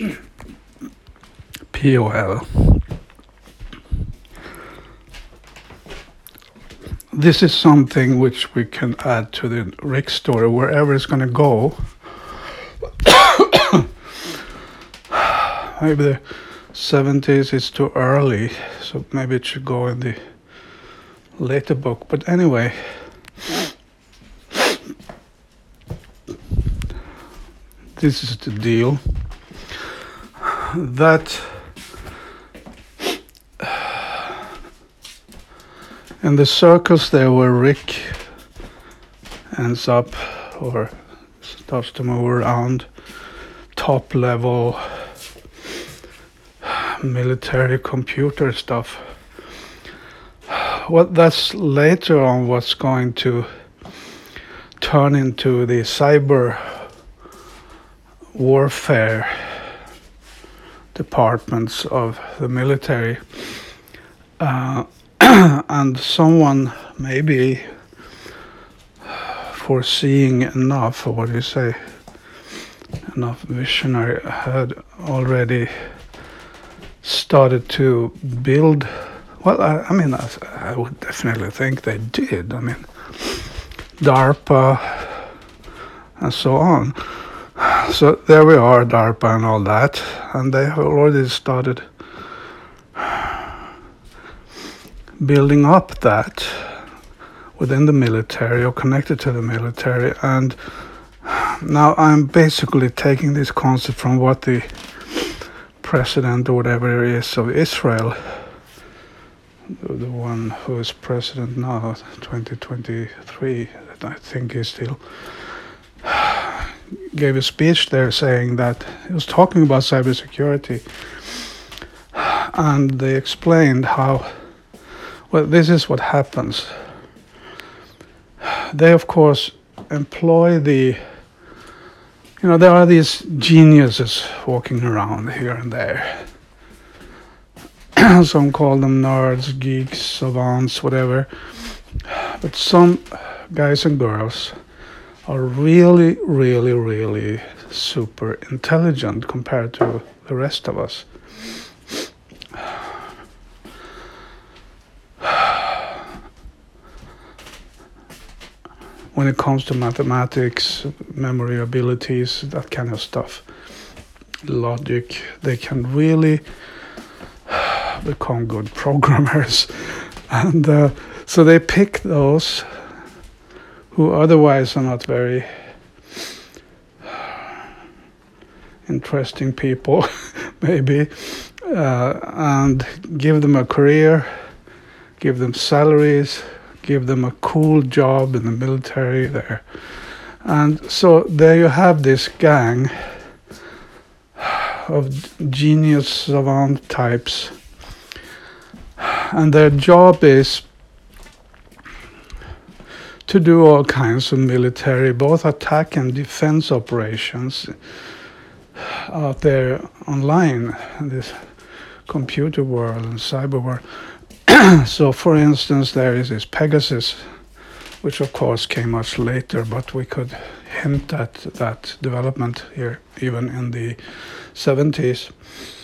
POL. This is something which we can add to the Rick story wherever it's going to go. Maybe the 70s is too early, so maybe it should go in the later book. But anyway, this is the deal. That in the circles there where Rick ends up or starts to move around, top level military computer stuff. Well, that's later on what's going to turn into the cyber warfare departments of the military. And someone maybe foreseeing enough, or what do you say, enough visionary, had already started to build. Well, I mean, I would definitely think they did. I mean, DARPA and so on. So there we are, DARPA and all that, and they have already started building up that within the military or connected to the military. And now I'm basically taking this concept from what the president or whatever it is of Israel, the one who is president now, 2023, that I think is still, gave a speech there saying that he was talking about cybersecurity, and they explained how, well, this is what happens. They, of course, employ the, there are these geniuses walking around here and there. Some call them nerds, geeks, savants, whatever. But some guys and girls are really, really, really super intelligent compared to the rest of us. When it comes to mathematics, memory abilities, that kind of stuff, logic, they can really become good programmers. And so they pick those who otherwise are not very interesting people, maybe, and give them a career, give them salaries, give them a cool job in the military there. And so there you have this gang of genius savant types, and their job is to do all kinds of military, both attack and defense operations out there online, in this computer world and cyber world. So, for instance, there is this Pegasus, which of course came much later, but we could hint at that development here, even in the 70s.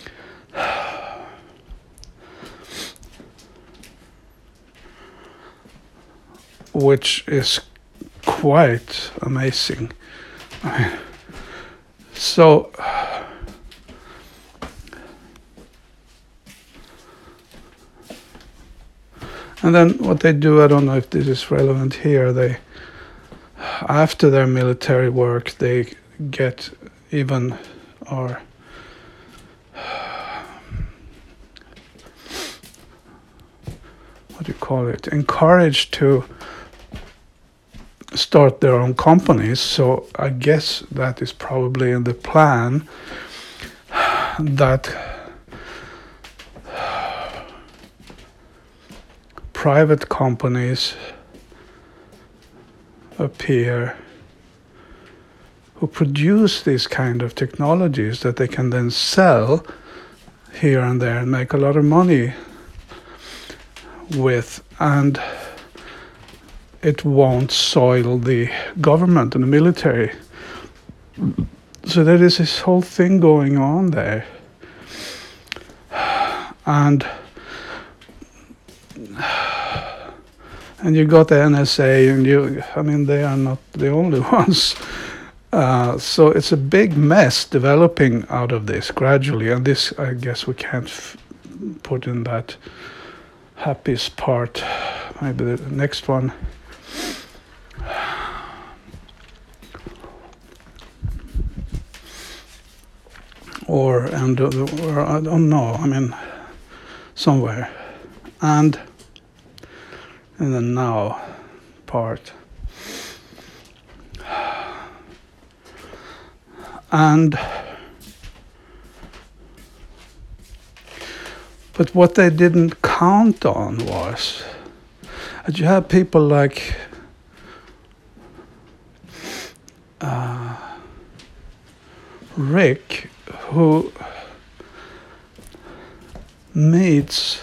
Which is quite amazing. So, and then what they do, I don't know if this is relevant here, they, after their military work, they get even, or what do you call it, encouraged to start their own companies. So I guess that is probably in the plan, that private companies appear who produce these kind of technologies that they can then sell here and there and make a lot of money with, and it won't soil the government and the military. So there is this whole thing going on there. And you got the NSA, and they are not the only ones. So it's a big mess developing out of this gradually, and this, I guess, we can't put in that happiest part. Maybe the next one. Or I don't know, somewhere. And in the now part. But what they didn't count on was that you have people like Rick, who meets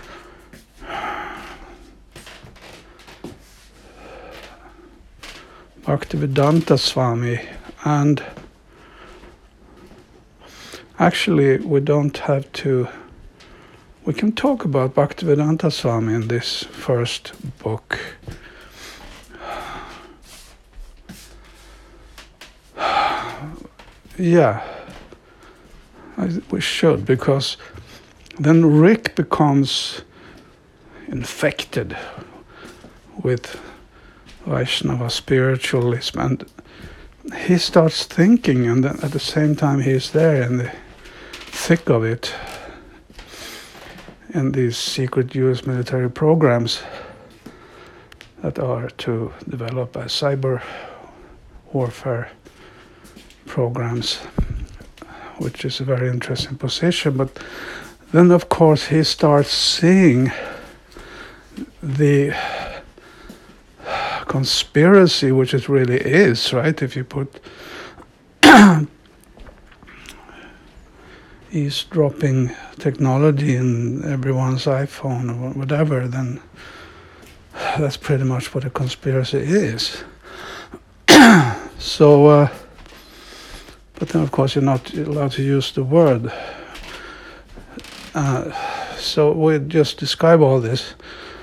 Bhaktivedanta Swami, and actually we can talk about Bhaktivedanta Swami in this first book. Yeah, we should, because then Rick becomes infected with Vaishnava spiritualism, and he starts thinking, and then at the same time he's there in the thick of it, in these secret US military programs that are to develop a cyber warfare programs, which is a very interesting position. But then of course he starts seeing the conspiracy, which it really is, right? If you put eavesdropping technology in everyone's iPhone or whatever, then that's pretty much what a conspiracy is. So, but then of course you're not allowed to use the word. So we just describe all this.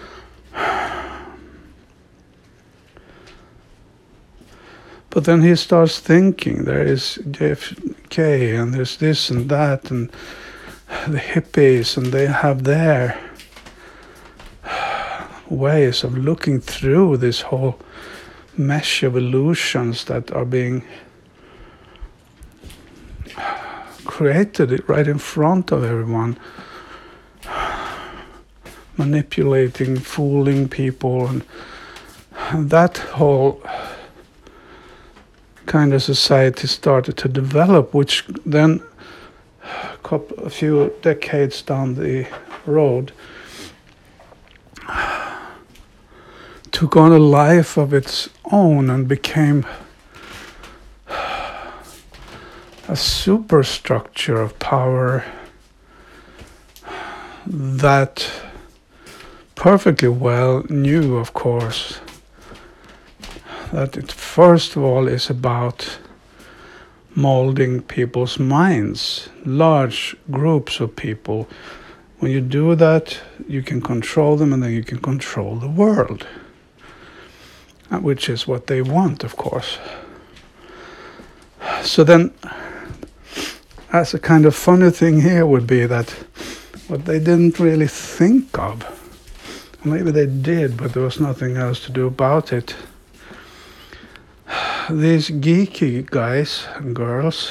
But then he starts thinking, there is JFK, and there's this and that, and the hippies, and they have their ways of looking through this whole mesh of illusions that are being created right in front of everyone, manipulating, fooling people, and that whole kind of society started to develop, which then a few decades down the road took on a life of its own and became a superstructure of power that perfectly well knew, of course, that it first of all is about molding people's minds, large groups of people. When you do that, you can control them, and then you can control the world, which is what they want, of course. So then, as a kind of funny thing here would be that what they didn't really think of, maybe they did, but there was nothing else to do about it. These geeky guys and girls,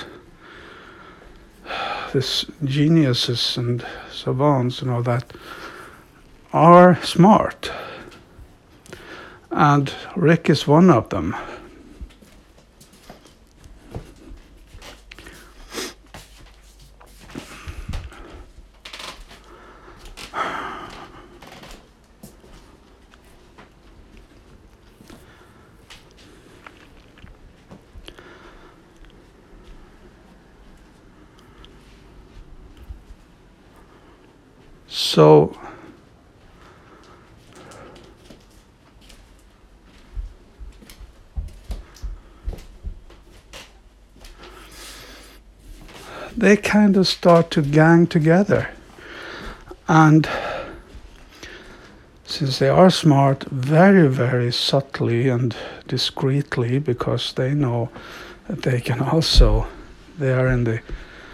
these geniuses and savants and all that, are smart. And Rick is one of them. So they kind of start to gang together. And since they are smart, very, very subtly and discreetly, because they know that they can also, they are in the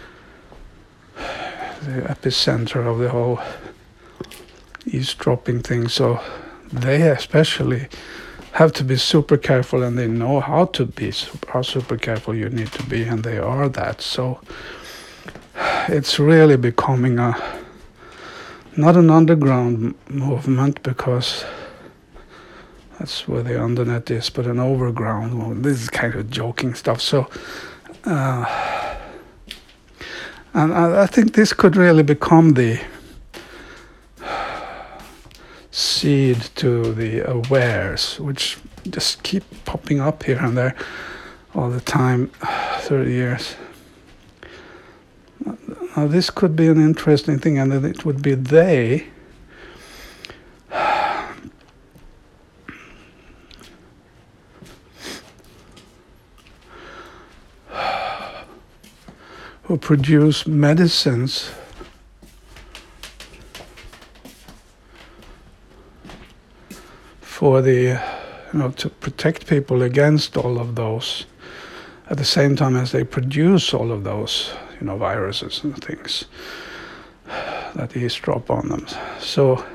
epicenter of the whole eavesdropping thing. So they especially have to be super careful, and they know how to be, how super careful you need to be, and they are that. So it's really becoming not an underground movement, because that's where the undernet is, but an overground movement. This is kind of joking stuff. So, and I think this could really become the seed to the awares, which just keep popping up here and there all the time, 30 years. Now this could be an interesting thing, and then it would be they who produce medicines for the, to protect people against all of those, at the same time as they produce all of those, viruses and things that eavesdrop on them. So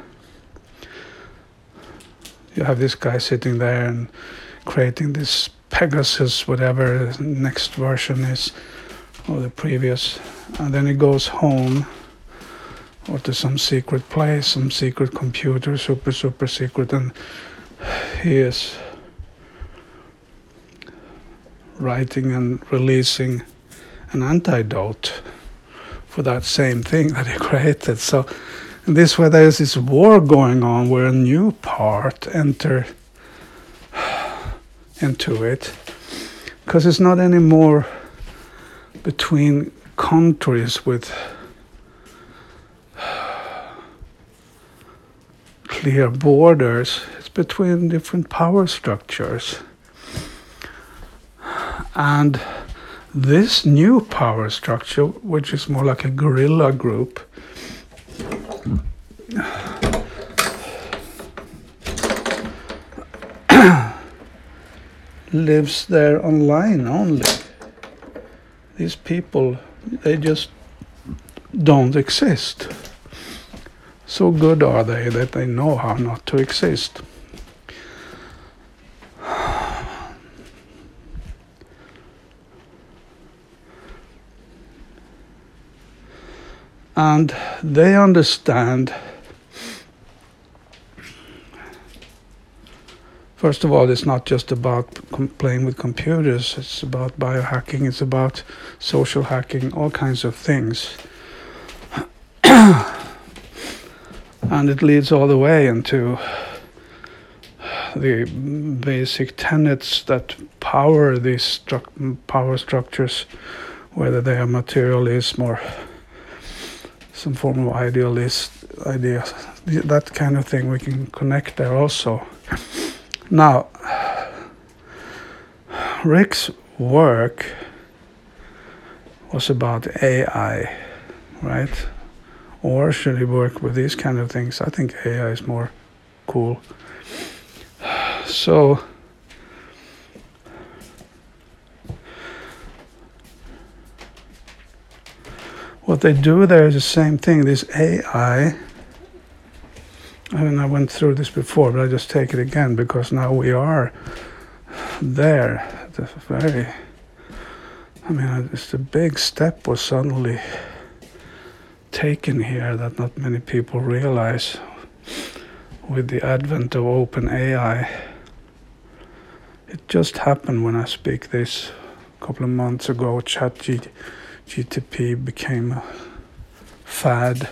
you have this guy sitting there and creating this Pegasus, whatever the next version is, or the previous, and then he goes home or to some secret place, some secret computer, super secret, and he is writing and releasing an antidote for that same thing that he created. So in this way, there is this war going on where a new part enter into it, because it's not anymore between countries with clear borders. It's between different power structures. And this new power structure, which is more like a guerrilla group, lives there online only. These people, they just don't exist. So good are they that they know how not to exist. And they understand, first of all, it's not just about playing with computers, it's about biohacking, it's about social hacking, all kinds of things. And it leads all the way into the basic tenets that power these power structures, whether they are materialism or some form of ideas, that kind of thing. We can connect there also. Now, Rick's work was about AI, right? Or should he work with these kind of things? I think AI is more cool. So what they do there is the same thing. This AI, I went through this before, but I just take it again because now we are there. It's a big step was suddenly taken here that not many people realize with the advent of OpenAI. It just happened when I speak this a couple of months ago. ChatGPT became a fad.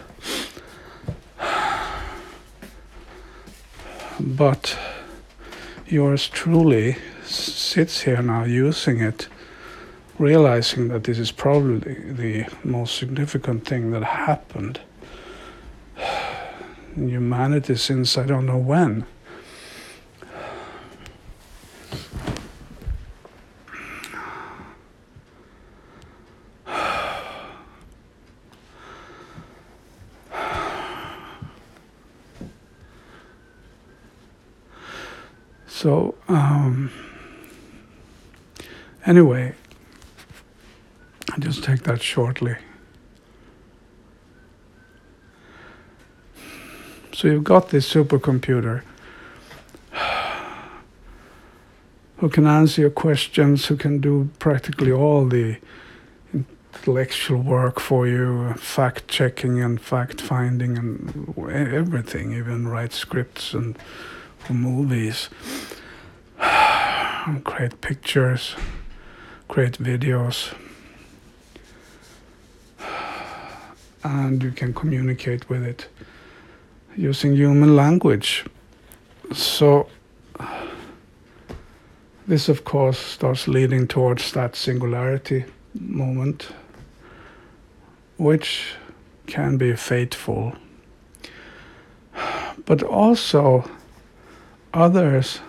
But yours truly sits here now using it, realizing that this is probably the most significant thing that happened in humanity since I don't know when. So anyway, I'll just take that shortly. So you've got this supercomputer who can answer your questions, who can do practically all the intellectual work for you, fact checking and fact finding and everything, even write scripts and for movies, create pictures, create videos, and you can communicate with it using human language. So this, of course, starts leading towards that singularity moment, which can be fateful. But also others,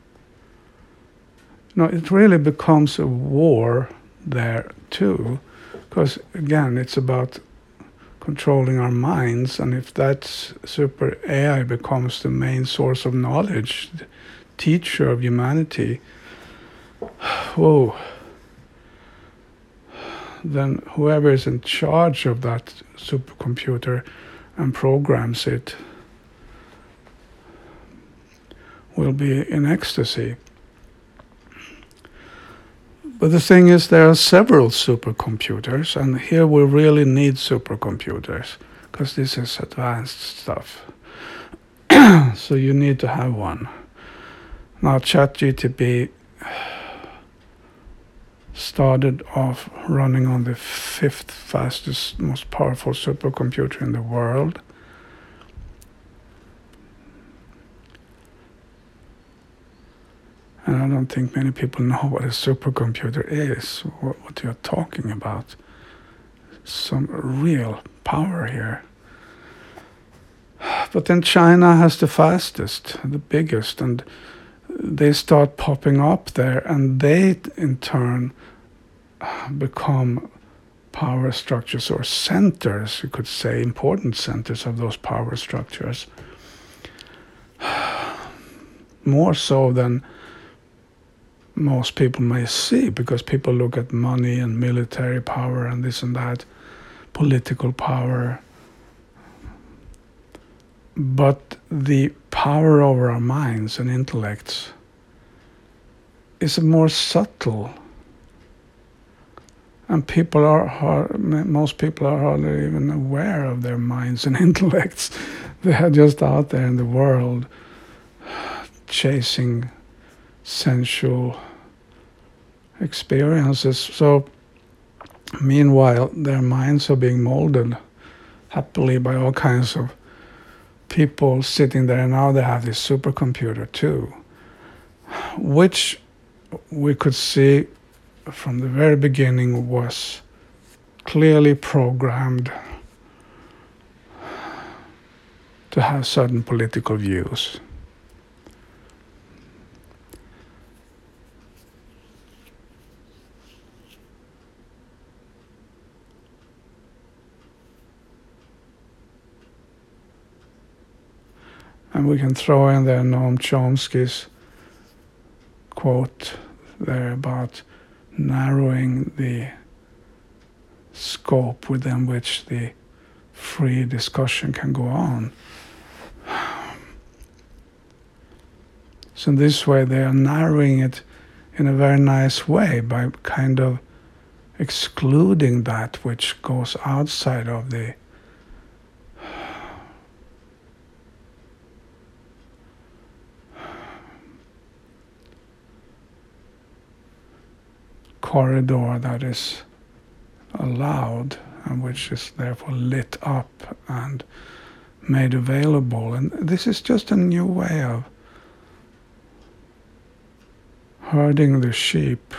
it really becomes a war there too, because again, it's about controlling our minds, and if that super AI becomes the main source of knowledge, the teacher of humanity, whoa, then whoever is in charge of that supercomputer and programs it will be in ecstasy. But the thing is, there are several supercomputers, and here we really need supercomputers, because this is advanced stuff. So you need to have one. Now, ChatGPT started off running on the 5th fastest, most powerful supercomputer in the world. And I don't think many people know what a supercomputer is, what you're talking about. Some real power here. But then China has the fastest, the biggest, and they start popping up there, and they in turn become power structures or centers, you could say, important centers of those power structures. More so than most people may see, because people look at money and military power and this and that, political power. But the power over our minds and intellects is more subtle. And most people are hardly even aware of their minds and intellects. They are just out there in the world chasing sensual experiences. So meanwhile, their minds are being molded happily by all kinds of people sitting there. Now they have this supercomputer too, which we could see from the very beginning was clearly programmed to have certain political views. And we can throw in there Noam Chomsky's quote there about narrowing the scope within which the free discussion can go on. So in this way, they are narrowing it in a very nice way by kind of excluding that which goes outside of the corridor that is allowed, and which is therefore lit up and made available. And this is just a new way of herding the sheep,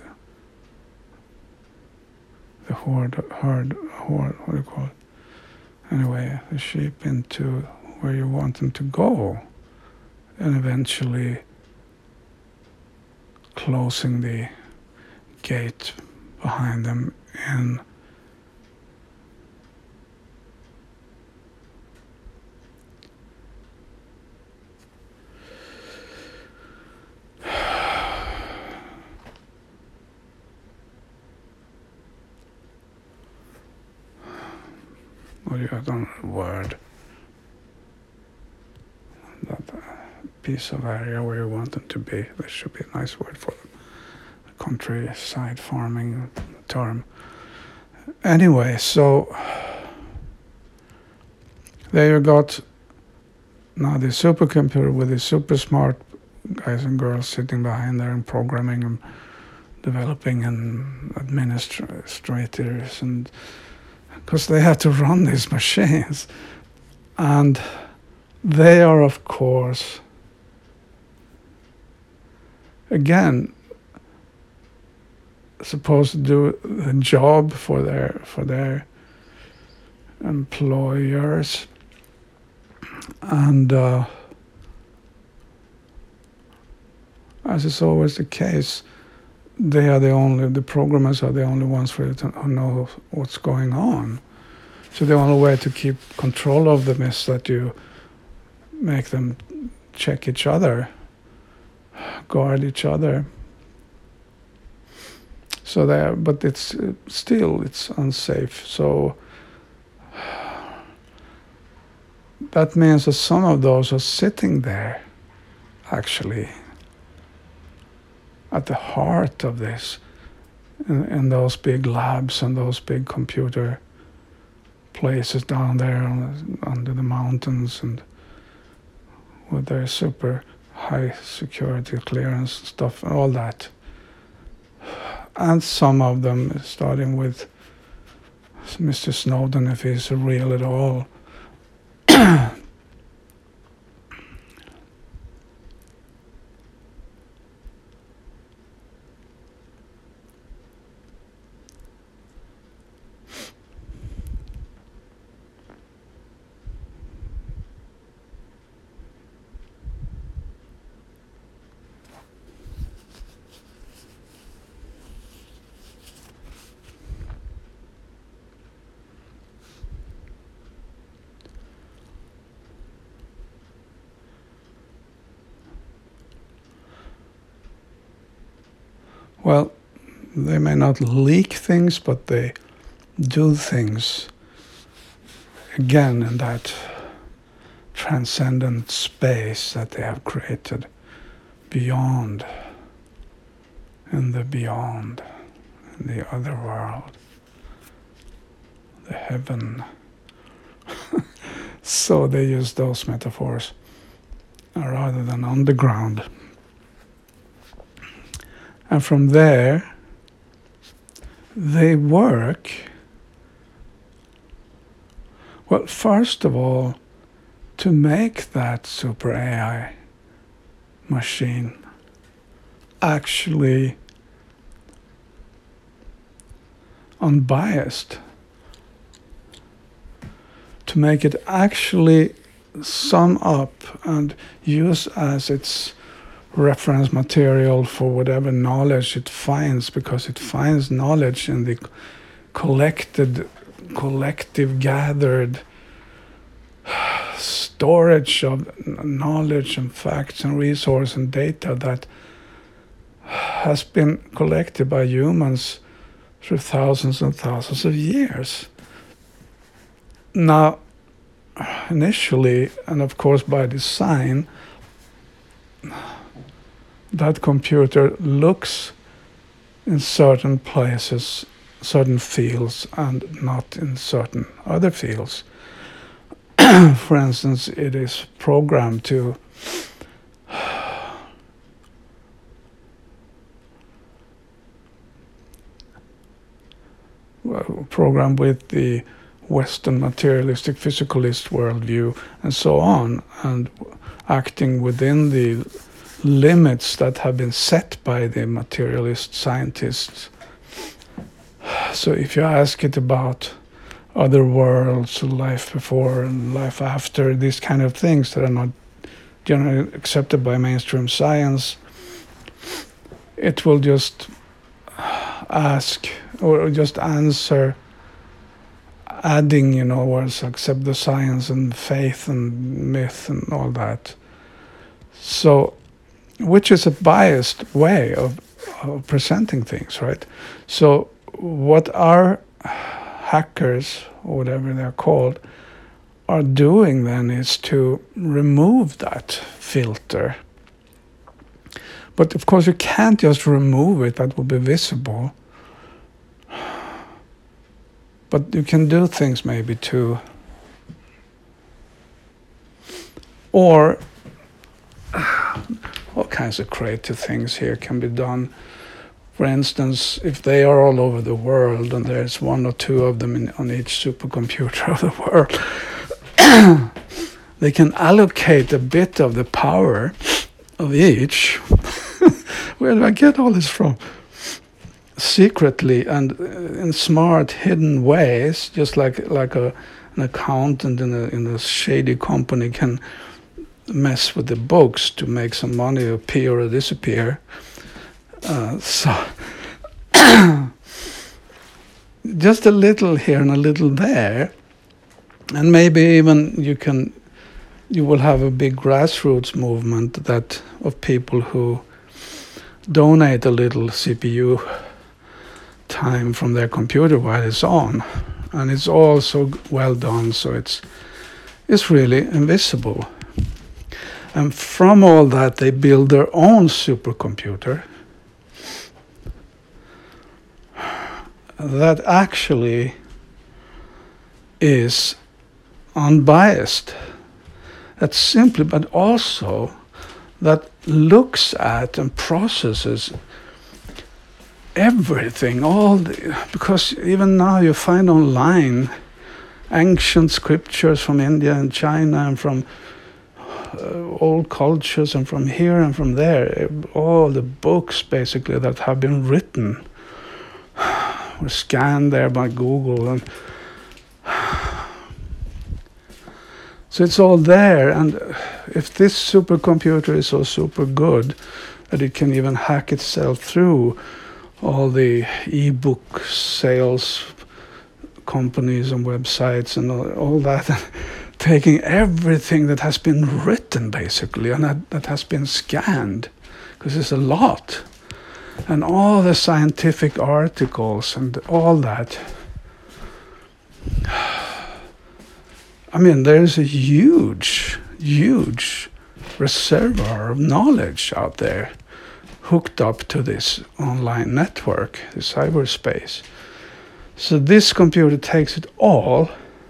the herd, what do you call it? Anyway, the sheep into where you want them to go, and eventually closing the gate behind them in. I don't know the word. That piece of area where you want them to be. There should be a nice word for them. Countryside farming term. Anyway, so there you got now the supercomputer with the super smart guys and girls sitting behind there and programming and developing and administrators, and because they have to run these machines, and they are of course again supposed to do the job for their employers, and as is always the case, the programmers are the only ones who know what's going on. So the only way to keep control of them is that you make them check each other, guard each other. So but it's unsafe. So that means that some of those are sitting there, actually, at the heart of this, in those big labs and those big computer places down there under the mountains, and with their super high security clearance stuff and all that. And some of them, starting with Mr. Snowden, if he's real at all, well, they may not leak things, but they do things, again, in that transcendent space that they have created beyond, in the beyond, in the other world, the heaven. So they use those metaphors rather than underground. And from there, they work, well, first of all, to make that super AI machine actually unbiased, to make it actually sum up and use as its reference material for whatever knowledge it finds, because it finds knowledge in the collective gathered storage of knowledge and facts and resource and data that has been collected by humans through thousands and thousands of years. Now, initially, and of course by design, that computer looks in certain places, certain fields, and not in certain other fields. For instance, it is programmed to programmed with the Western materialistic physicalist worldview and so on, and acting within the limits that have been set by the materialist scientists. So if you ask it about other worlds, life before and life after, these kind of things that are not generally accepted by mainstream science, it will just ask or just answer, adding, words except the science and faith and myth and all that. So, which is a biased way of presenting things, right? So what our hackers, or whatever they're called, are doing then is to remove that filter. But of course you can't just remove it, that will be visible. But you can do things maybe to, or all kinds of creative things here can be done. For instance, if they are all over the world and there's one or two of them on each supercomputer of the world, they can allocate a bit of the power of each. Where do I get all this from? Secretly and in smart, hidden ways, just like an accountant in a shady company can mess with the books to make some money appear or disappear. So just a little here and a little there, and maybe even you will have a big grassroots movement that of people who donate a little CPU time from their computer while it's on, and it's all so well done, so it's really invisible. And from all that, they build their own supercomputer that actually is unbiased. That's simply, but also that looks at and processes everything, because even now you find online ancient scriptures from India and China and from old cultures and from here and from there, all the books basically that have been written were scanned there by Google, and so it's all there. And if this supercomputer is so super good that it can even hack itself through all the e-book sales companies and websites and all that, taking everything that has been written basically and that has been scanned, because it's a lot, and all the scientific articles and all that. I mean, there's a huge reservoir of knowledge out there hooked up to this online network, the cyberspace. So this computer takes it all,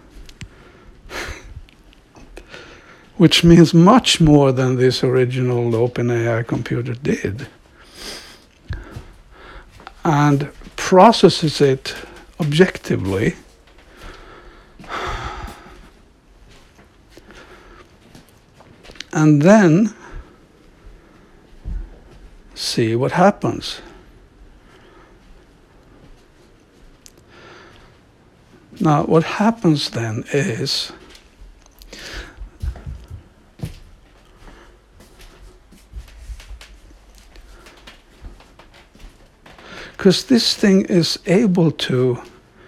which means much more than this original OpenAI computer did, and processes it objectively. And then see what happens. Now, what happens then is because this thing is able to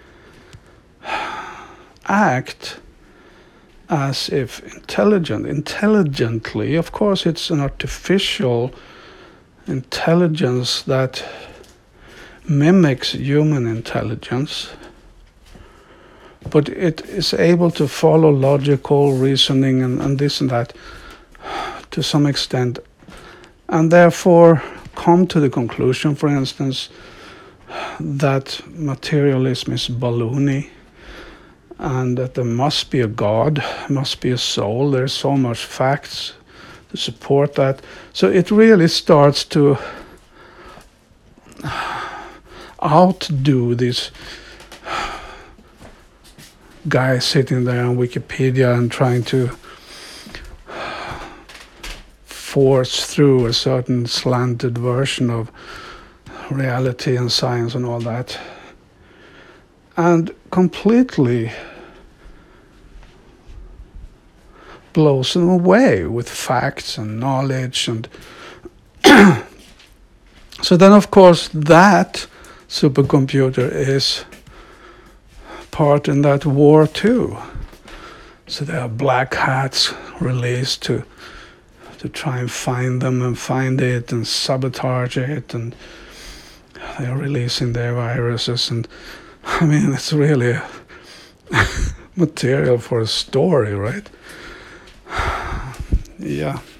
act as if intelligently. Of course, it's an artificial intelligence that mimics human intelligence, but it is able to follow logical reasoning and this and that to some extent, and therefore come to the conclusion, for instance, that materialism is baloney, and that there must be a God, must be a soul. There's so much facts to support that. So it really starts to outdo these guys sitting there on Wikipedia and trying to force through a certain slanted version of reality and science and all that, and completely blows them away with facts and knowledge. And so then, of course, that supercomputer is part in that war too. So there are black hats released to try and find them and find it and sabotage it, and they're releasing their viruses and I mean, it's really material for a story, right? Yeah.